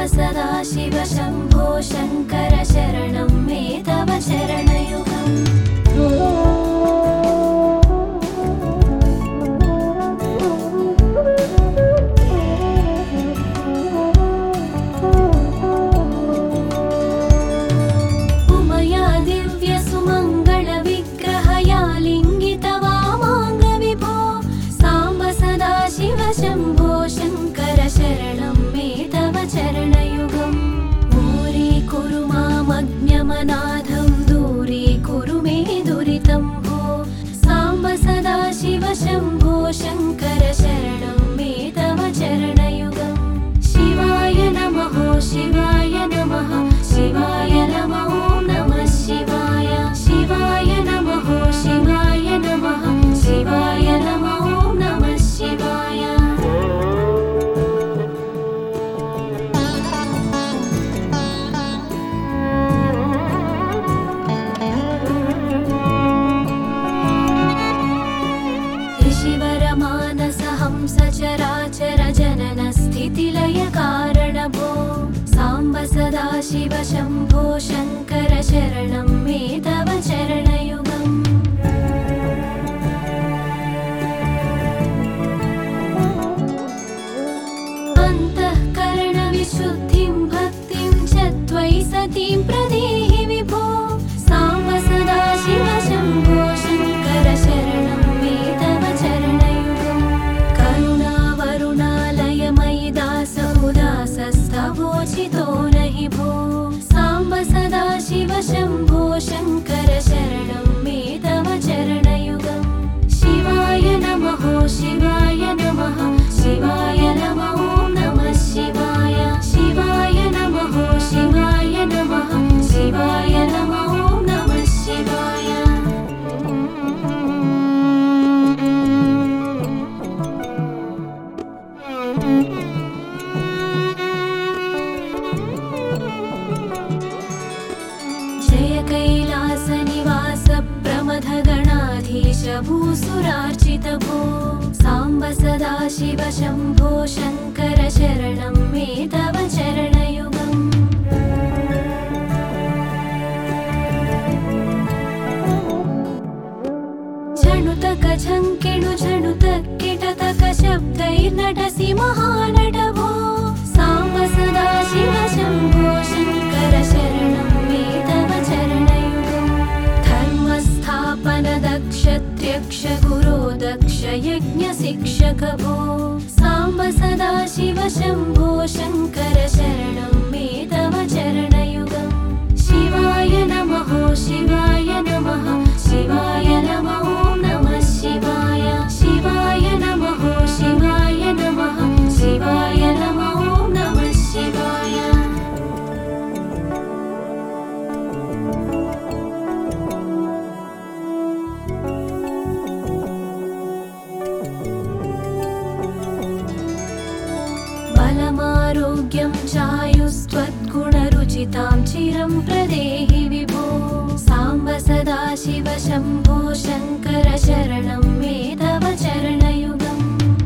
सदा शिव शम्भो शङ्कर शरणं मे तव चरणयुगम्। उमया दिव्य सुमङ्गल विग्रहया लिङ्गित वामाङ्ग विभो साम्ब सदा शिव शम्भो शङ्कर शरणं मे तव चरणयुगम्। दूरीकुरु मामज्ञमनाथं दूरीकुरु मे दुरितं भो साम्ब सदा शिव शम्भो शङ्कर शरणं मे तव चरणयुगम्। शिवाय नमः शिवाय नमः शिवाय नमः नमः शिवाय शिवाय नमः शिवाय नमः शिवाय नमः नमः शिवाय। ऋषिवरमानस हंस चराचर जनन स्थितिलय कारण भो साम्ब सदा शिव शम्भो शङ्कर शरणं मे तव चरणयुगम्। अन्तःकरणविशुद्धिं भक्तिं च त्वयि सतीं प्रदेहि विभो साम्ब सदा शिव शम्भो शङ्कर शरणं मे तव चरणयुगम्। करुणावरुणालयमयि दासमुदासस्तवोचितो नहि भो साम्ब सदा शिव शम्भो शङ्कर शरणं मे तव चरणयुगम्। शिवाय नमः शिवाय नमः शिवाय नमः नमः शिवाय शिवाय नमः शिवाय नमः शिवाय नमः नमः शिवाय। जय कैलासनिवास प्रमथगणाधीश भूसुरार्चित भो साम्ब सदा शिव शम्भो शङ्कर शरणं मे तव चरणयुगम्। झणुतक झङ्किणु झणुतक किटतक शब्दैर्नटसि महानट भो साम्ब सदा शिव शम्भो शङ्कर शरणं मे तव चरणयुगम्। धर्मस्थापन दक्ष त्यक्ष गुरो दक्ष यज्ञ शिक्षक भो साम्ब सदा शिव शम्भो शङ्कर शरणं मे तव चरणयुगम्। शिवाय नमः शिवाय नमः शिवाय नमः नमः शिवाय शिवाय नमः शिवाय नमः शिवाय नमः नमः शिवाय। बलमारोग्यं चायुस्त्वद्गुणरुचितां चिरं प्रदेहि विभो साम्ब सदा शिव शम्भो शङ्कर शरणं मे तव चरणयुगम्।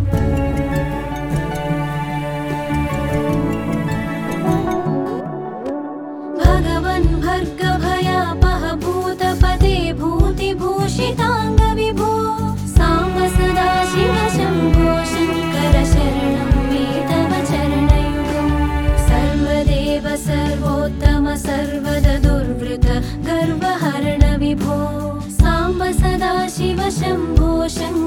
भगवन् भर्ग भयापह भूतपते भूतिभूषिताङ्ग विभो साम्ब सदा शिव शम्भो शङ्कर शरणं मे तव चरणयुगम्। सर्वदेव सर्वोत्तम सर्वद दुर्वृत गर्वहरण विभो साम्ब सदा शिव शम्भो शङ्कर